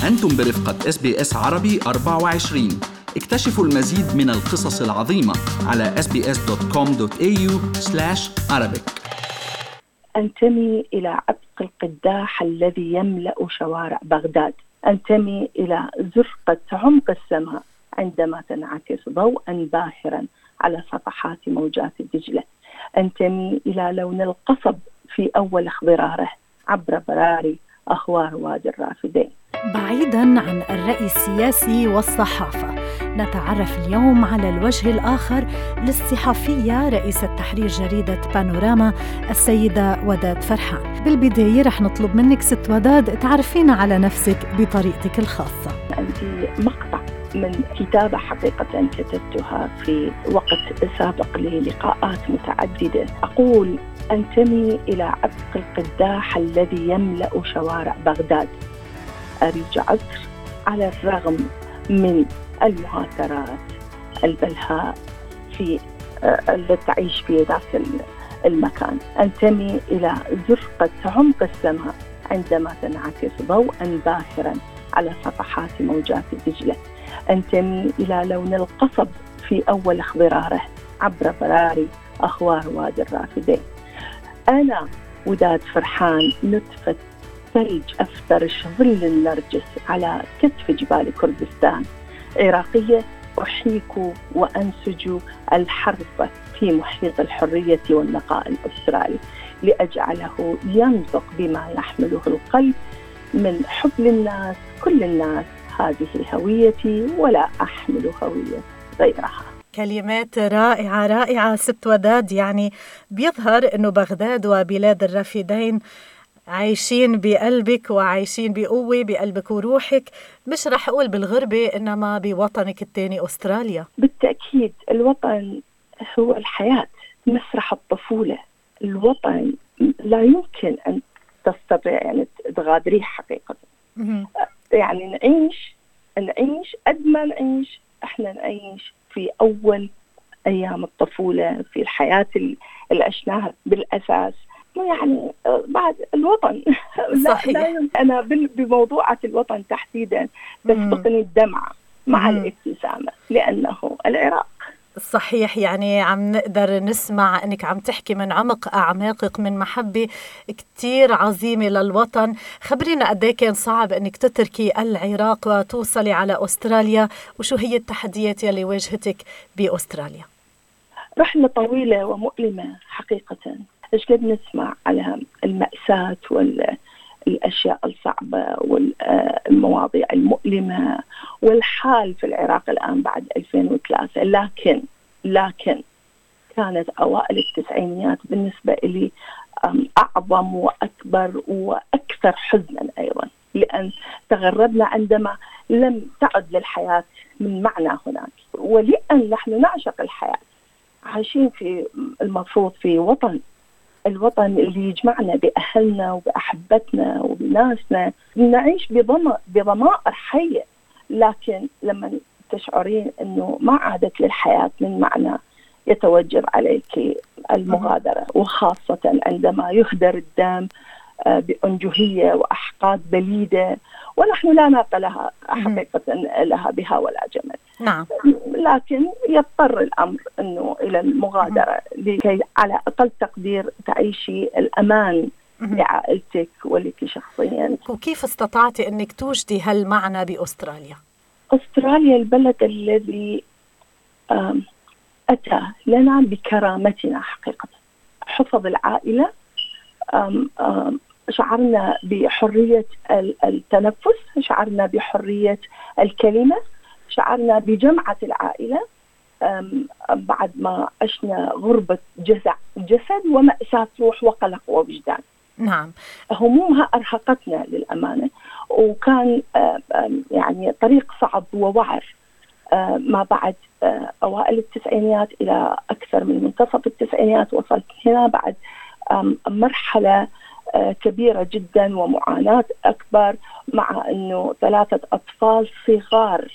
أنتم برفقة SBS عربي 24. اكتشفوا المزيد من القصص العظيمة على sbs.com.au/arabic. أنتمي إلى عبق القداح الذي يملأ شوارع بغداد. أنتمي إلى زرقة عمق السماء عندما تنعكس ضوءا باهرا على صفحات موجات دجلة. أنتمي إلى لون القصب في أول اخضراره عبر براري أخوار وادي الرافدين. بعيداً عن الرأي السياسي والصحافة، نتعرف اليوم على الوجه الآخر للصحفية رئيسة تحرير جريدة بانوراما السيدة وداد فرحان. بالبداية رح نطلب منك ست وداد تعرفينا على نفسك بطريقتك الخاصة. عندي مقطع من كتابة حقيقة كتبتها في وقت سابق للقاءات متعددة. أقول: أنتمي إلى عبق القداح الذي يملأ شوارع بغداد. أريج عطر على الرغم من المهاترات البلهاء في التي تعيش في ذاك المكان. أنتمي إلى زرقة عمق السماء عندما تنعكس ضوءا باهرا على صفحات موجات دجلة. أنتمي إلى لون القصب في أول اخضراره عبر براري أخوار وادي الرافدين. أنا وداد فرحان نتفة ثلج أفترش ظل النرجس على كتف جبال كردستان. عراقية أحيك وأنسج الحرب في محيط الحرية والنقاء الأسترالي لأجعله ينطق بما يحمله القلب من حب للناس. كل الناس هذه هويتي ولا أحمل هوية غيرها. كلمات رائعة رائعة ست وداد. يعني بيظهر أنه بغداد وبلاد الرافدين عايشين بقلبك وعايشين بقوة بقلبك وروحك، مش رح أقول بالغربة إنما بوطنك الثاني أستراليا. بالتأكيد الوطن هو الحياة، مسرح الطفولة. الوطن لا يمكن أن تستطيع يعني تغادريه حقيقة. يعني نعيش قد ما نعيش، احنا نعيش في أول أيام الطفولة في الحياة اللي عشناها بالأساس. يعني بعد الوطن لا أنا بموضوعة الوطن تحديدا تسبقني الدمعة مع الابتسامة لأنه العراق. صحيح، يعني عم نقدر نسمع أنك عم تحكي من عمق أعماقك من محبة كتير عظيمة للوطن. خبرينا قد ايه كان صعب أنك تتركي العراق وتوصلي على أستراليا، وشو هي التحديات يلي واجهتك بأستراليا؟ رحلة طويلة ومؤلمة حقيقة. إيش قد نسمع على المأساة والأشياء الصعبة والمواضيع المؤلمة والحال في العراق الآن بعد 2003. لكن كانت أوائل التسعينيات بالنسبة لي أعظم وأكبر وأكثر حزنا أيضا، لأن تغربنا عندما لم تعد للحياة من معنى هناك، ولأن نحن نعشق الحياة، عايشين في المفروض في الوطن اللي يجمعنا بأهلنا وبأحبتنا وبناسنا، نعيش بضمائر حية. لكن لما تشعرين أنه ما عادت للحياة من معنى يتوجب عليك المغادرة، وخاصة عندما يهدر الدم بأنجهية وأحقاد بليدة، ونحن لا ناقة لها حقيقة لها بها ولا جمل. نعم. لكن يضطر الأمر أنه إلى المغادرة لكي على أقل تقدير تعيشي الأمان لعائلتك ولك شخصيا. وكيف استطعتي أنك توجدي هالمعنى بأستراليا؟ أستراليا البلد الذي أتى لنا بكرامتنا حقيقة. حفظ العائلة، شعرنا بحرية التنفس، شعرنا بحرية الكلمة، شعرنا بجمعة العائلة بعد ما عشنا غربة جسد ومأساة روح وقلق ووجدان. نعم. همومها أرهقتنا للأمانة، وكان يعني طريق صعب ووعر ما بعد أوائل التسعينيات إلى أكثر من منتصف التسعينيات. وصلت هنا بعد مرحلة كبيرة جدا ومعاناة أكبر، مع أنه 3 أطفال صغار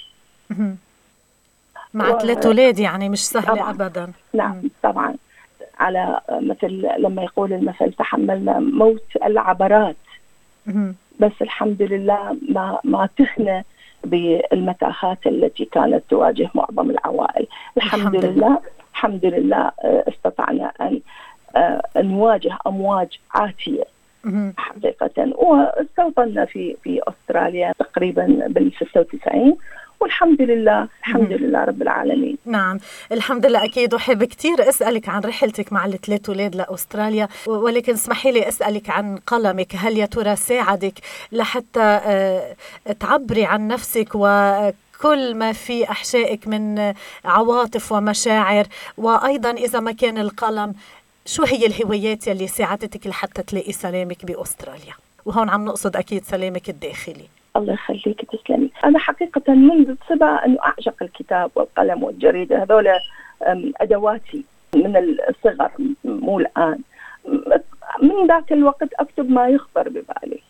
مع 3 أولاد، يعني مش سهلة طبعاً. أبدا. نعم طبعا، على مثل لما يقول المثل: تحملنا موت العبرات بس الحمد لله ما تهنى بالمتاهات التي كانت تواجه معظم العوائل. الحمد لله استطعنا أن نواجه أمواج عاتية حقيقة، واستوطنا في أستراليا تقريبا بال96، والحمد لله رب العالمين. نعم الحمد لله. أكيد أحب كتير أسألك عن رحلتك مع ال3 أولاد لأستراليا، ولكن اسمحي لي أسألك عن قلمك. هل يا ترى ساعدك لحتى تعبري عن نفسك وكل ما في أحشائك من عواطف ومشاعر؟ وأيضا إذا ما كان القلم، شو هي الهوايات يلي ساعدتك لحتى تلاقي سلامك بأستراليا؟ وهون عم نقصد أكيد سلامك الداخلي. الله يخليك، تسلمي. أنا حقيقة منذ الصبا أنه أعشق الكتاب والقلم والجريدة، هذول أدواتي من الصغر، مو الآن. من ذاك الوقت أكتب ما يخطر ببالي.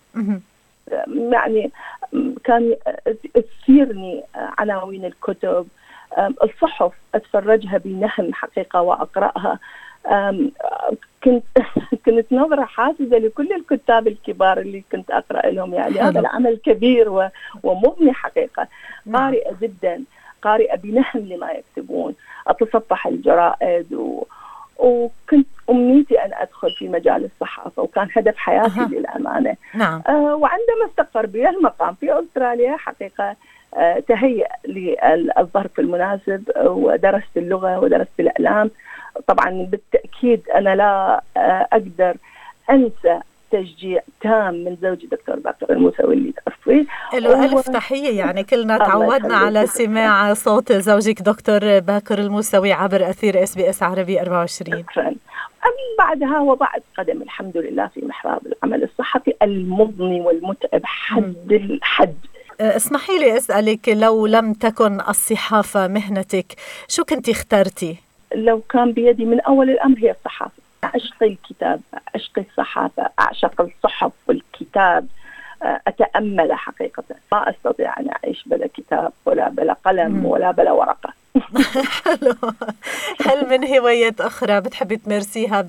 يعني كان تثيرني عناوين الكتب، الصحف أتفرجها بنهم حقيقة وأقرأها. كنت نظرة حاسدة لكل الكتاب الكبار اللي كنت أقرأ لهم، يعني هذا العمل كبير ومغني حقيقة. قارئة جدا، قارئة بنهم لما يكتبون، أتصفح الجرائد وكنت أمنيتي أن أدخل في مجال الصحافة، وكان هدف حياتي للأمانة. نعم. وعندما استقر بي المقام في أستراليا حقيقة تهيأ للظرف المناسب، ودرست اللغة ودرست الإعلام. طبعا بالتأكيد أنا لا أقدر أنسى تشجيع تام من زوجي دكتور باكر الموسوي اللي تعرفيه. ألف تحية، يعني كلنا تعودنا على سماع صوت زوجك دكتور باكر الموسوي عبر أثير SBS عربي 24. شكرا. بعدها وضعت قدم الحمد لله في محراب العمل الصحفي المضني والمتعب حد الحد. اسمحي لي أسألك، لو لم تكن الصحافة مهنتك شو كنتي اخترتي؟ لو كان بيدي من أول الأمر هي الصحافة. أعشق الكتاب، أعشق الصحافة، أعشق الصحف والكتاب، أتأمل حقيقة. ما أستطيع أن أعيش بلا كتاب ولا بلا قلم ولا بلا ورقة. حلو. هل من هوايات أخرى بتحبي تمارسيها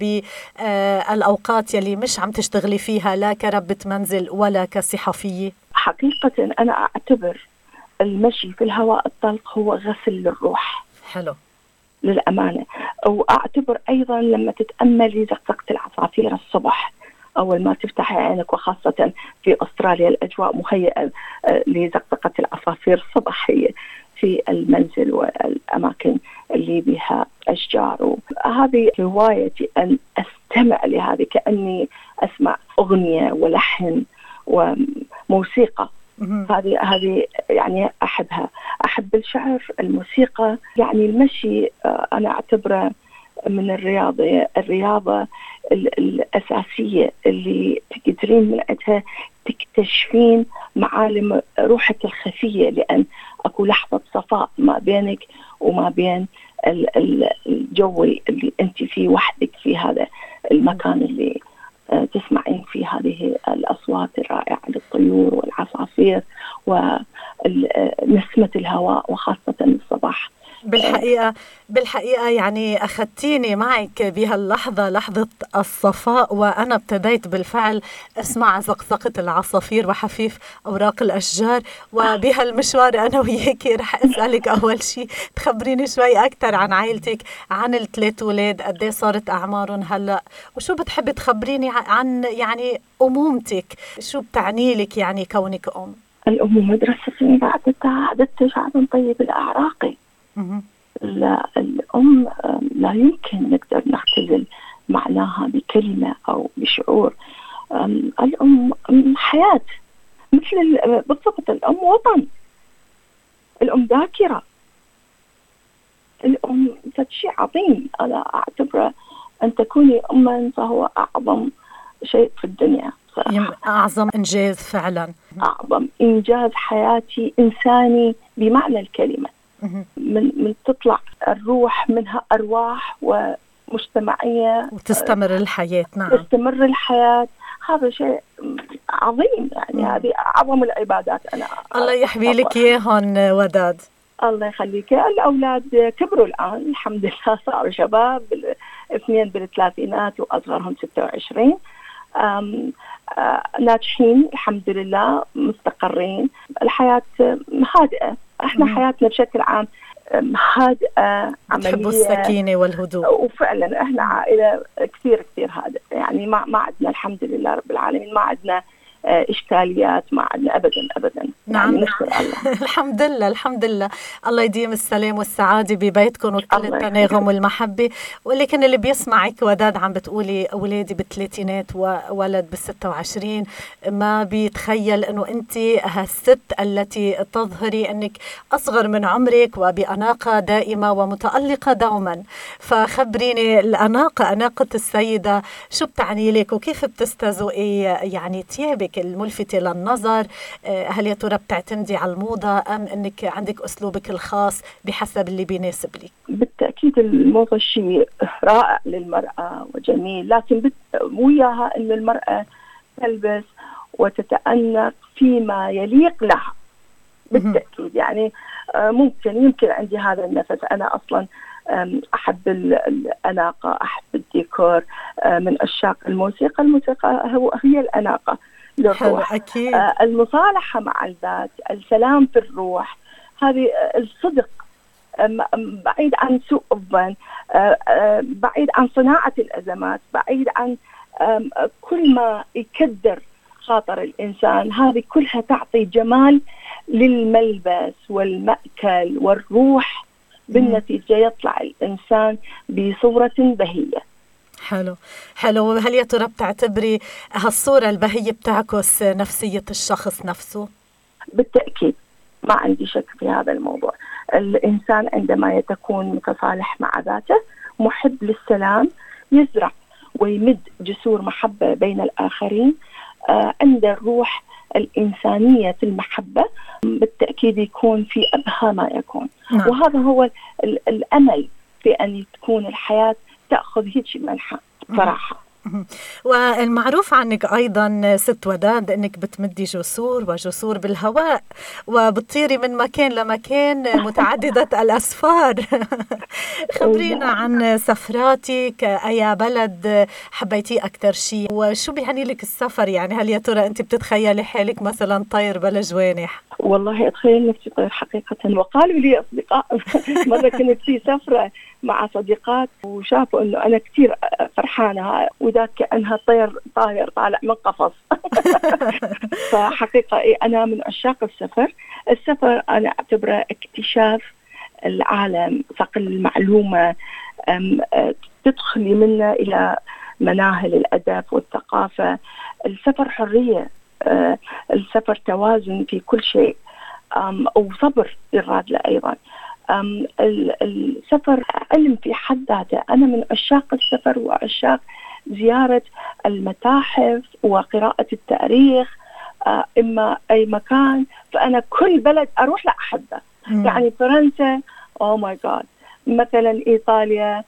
بالأوقات يلي مش عم تشتغلي فيها، لا كربة منزل ولا كصحفية؟ حقيقة أنا أعتبر المشي في الهواء الطلق هو غسل للروح. حلو للأمانة. وأعتبر أيضا لما تتأملي زقزقة العصافير الصبح أول ما تفتحي عينك، وخاصة في أستراليا الأجواء مهيئة لزقزقة العصافير الصباحية في المنزل والأماكن اللي بها أشجار. هذه هوايتي أن أستمع لهذه كأني أسمع أغنية ولحن وموسيقى. هذه يعني أحبها. أحب الشعر، الموسيقى، يعني المشي أنا أعتبره من الرياضة الأساسية اللي تقدرين من عندها تكتشفين معالم روحك الخفية، لأن أكو لحظة صفاء ما بينك وما بين الجو اللي أنت فيه وحدك في هذا المكان اللي تسمعين فيه هذه الأصوات الرائعة للطيور والعصافير ونسمة الهواء، وخاصة الصباح. بالحقيقة يعني أخذتيني معك بهاللحظة، لحظة الصفاء، وأنا ابتديت بالفعل أسمع زقزقة العصافير وحفيف أوراق الأشجار. وبهالمشوار أنا وياك رح أسألك أول شيء تخبريني شوي أكتر عن عائلتك، عن ال3 أولاد، قديه صارت أعمارهم هلأ، وشو بتحبي تخبريني عن يعني أمومتك، شو بتعني لك يعني كونك أم؟ الأم مدرستي عددت شعب طيب الأعراق. الأم لا يمكن نقدر نختزل معناها بكلمة أو بشعور. الأم حياة، مثل بالضبط الأم وطن، الأم ذاكرة، الأم شيء عظيم. أنا أعتبره أن تكوني أما فهو أعظم شيء في الدنيا صراحة. أعظم إنجاز فعلا، أعظم إنجاز حياتي إنساني بمعنى الكلمة. من تطلع الروح منها أرواح ومجتمعية وتستمر الحياة. نعم تستمر الحياة، هذا شيء عظيم. يعني هذه أعظم العبادات. أنا الله يحمي لك إياهم وداد. الله يخليك. الأولاد كبروا الآن الحمد لله، صاروا شباب، 2 بالثلاثينات وأصغرهم 26. ناجحين الحمد لله، مستقرين، الحياة هادئة. احنا حياتنا بشكل عام هادئة، عملية، تحبوا السكينة والهدوء. وفعلا احنا عائلة كثير هادئة، يعني ما عندنا الحمد لله رب العالمين، ما عندنا إشكاليات، ما عندنا أبدا. نعم. يعني نشكر الله. الحمد لله الحمد لله. الله يديم السلام والسعادة ببيتكم وكل التناغم والمحبة. ولكن اللي بيسمعك وداد عم بتقولي أولادي بالثلاثينات وولد بال26، ما بيتخيل أنه أنت هالست التي تظهري أنك أصغر من عمرك وبأناقة دائمة ومتألقة دوما. فخبريني الأناقة، أناقة السيدة شو بتعني لك وكيف بتستذوقي يعني ثيابك الملفتة للنظر؟ هل يا ترى بتعتمدي على الموضة أم أنك عندك أسلوبك الخاص بحسب اللي بيناسب لك؟ بالتأكيد الموضة شيء رائع للمرأة وجميل، لكن وياها أن المرأة تلبس وتتأنق فيما يليق لها. بالتأكيد يعني يمكن عندي هذا النفس. أنا أصلا أحب الأناقة، أحب الديكور، من عشاق الموسيقى هي الأناقة للروح. المصالحة مع الذات، السلام في الروح، هذه الصدق، بعيد عن سوء الظن، بعيد عن صناعة الأزمات، بعيد عن كل ما يكدر خاطر الإنسان. هذه كلها تعطي جمال للملبس والمأكل والروح. بالنتيجة يطلع الإنسان بصورة بهية. حلو. هل يا ترى بتعتبري هالصورة البهية بتعكس نفسية الشخص نفسه؟ بالتأكيد، ما عندي شك في هذا الموضوع. الإنسان عندما يكون متصالح مع ذاته، محب للسلام، يزرع ويمد جسور محبة بين الآخرين، عند الروح الإنسانية في المحبة، بالتأكيد يكون في أبهى ما يكون. نعم. وهذا هو الأمل في أن تكون الحياة تأخذ هيك منحى صراحة. والمعروف عنك أيضا ست وداد أنك بتمدي جسور بالهواء وبتطيري من مكان لمكان، متعددة الأسفار. خبرينا عن سفراتك، أي بلد حبيتيه أكثر شيء وشو بيعني لك السفر؟ يعني هل يا ترى أنت بتتخيلي حالك مثلا طير بلا جوانح؟ والله أتخيل نفسي طير حقيقة. وقالوا لي أصدقاء مرة كنت في سفرة مع صديقات وشافوا أنه أنا كتير فرحانة، وذاك كأنها طاير طالع من قفص. فحقيقة أنا من عشاق السفر أنا أعتبره اكتشاف العالم، صقل المعلومة، تدخلي منه إلى مناهل الأدب والثقافة. السفر حرية، السفر توازن في كل شيء، وصبر يراد له أيضا. السفر علم في حد ذاته. أنا من عشاق السفر وعشاق زيارة المتاحف وقراءة التاريخ. إما أي مكان، فأنا كل بلد أروح لا أحبه. يعني فرنسا، أوه ماي جاد، مثلا إيطاليا،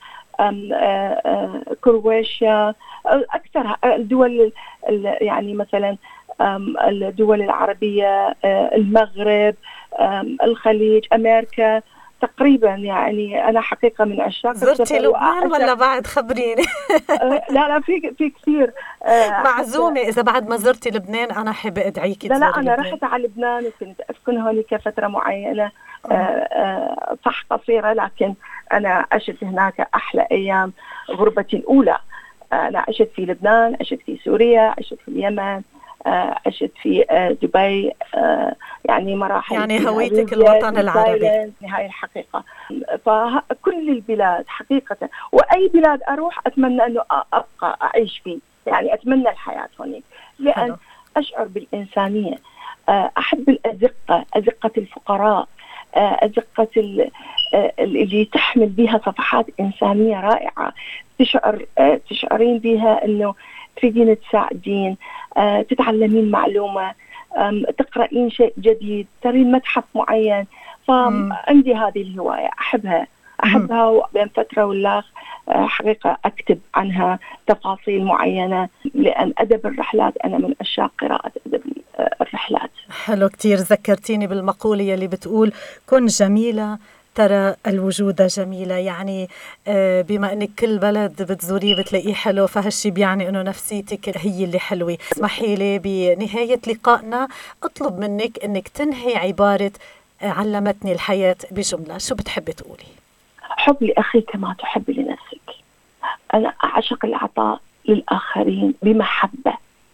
كرواتيا، أكثر الدول، يعني مثلا الدول العربية، المغرب، الخليج، أمريكا تقريبا. يعني أنا حقيقة من عشاق السفر. زرتي لبنان ولا بعد؟ خبريني. لا في كثير. معزومة إذا بعد ما زرتي لبنان أنا حابة أدعيكي. لا أنا رحت على لبنان وكنت أسكن هونيك فترة معينة، صح قصيرة، لكن أنا عشت هناك أحلى أيام غربتي الأولى. أنا عشت في لبنان، عشت في سوريا، عشت في اليمن، عشت في دبي، يعني مراحل. يعني هويتك الوطن العربي. هاي الحقيقة. فكل البلاد حقيقة، وأي بلاد أروح أتمنى أنه أبقى أعيش فيه. يعني أتمنى الحياة هونيك، لأن أشعر بالإنسانية. أحب أزقة الفقراء، أزقة اللي تحمل بها صفحات إنسانية رائعة، تشعرين بها أنه تريدين تساعدين، تتعلمين معلومة، تقرأين شيء جديد، ترين متحف معين. فعندي هذه الهواية، أحبها وبين فترة والآخر حقيقة أكتب عنها تفاصيل معينة، لأن أدب الرحلات، أنا من عشاق قراءة أدب الرحلات. حلو كتير. ذكرتيني بالمقولة اللي بتقول: كن جميلة ترى الوجود جميلة، يعني بما أنك كل بلد بتزوريه بتلاقيه حلو، فهالشي بيعني أنه نفسيتك هي اللي حلوة. اسمحي لي بنهاية لقائنا أطلب منك أنك تنهي عبارة علمتني الحياة بجملة، شو بتحبي تقولي؟ حب لأخيك كما تحب لنفسك. أنا أعشق العطاء للآخرين بمحبة،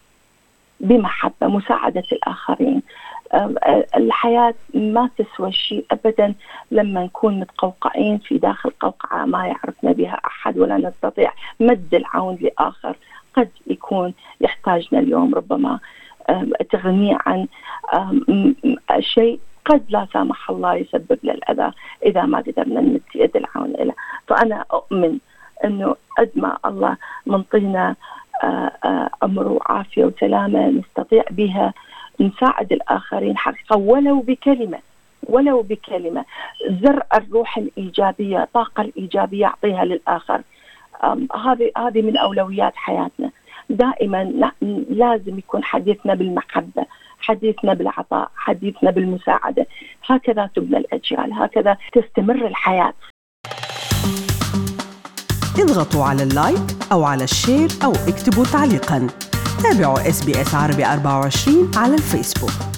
مساعدة الآخرين. الحياة ما تسوى شيء أبدا لما نكون متقوقعين في داخل قوقعة ما يعرفنا بها أحد ولا نستطيع مد العون لآخر. قد يكون يحتاجنا اليوم ربما تغني عن شيء قد لا سامح الله يسبب للأذى إذا ما قدرنا نمد يد العون له. فأنا أؤمن أنه قد ما الله منطينا أمر وعافية وسلامة نستطيع بها نساعد الآخرين حقيقة، ولو بكلمة زرع الروح الإيجابية، الطاقة الإيجابية أعطيها للآخر. هذه من أولويات حياتنا. دائما لازم يكون حديثنا بالمحبة، حديثنا بالعطاء، حديثنا بالمساعدة. هكذا تبنى الأجيال، هكذا تستمر الحياة. اضغطوا على اللايك أو على الشير أو اكتبوا تعليقاً. تابعوا SBS عربي 24 على الفيسبوك.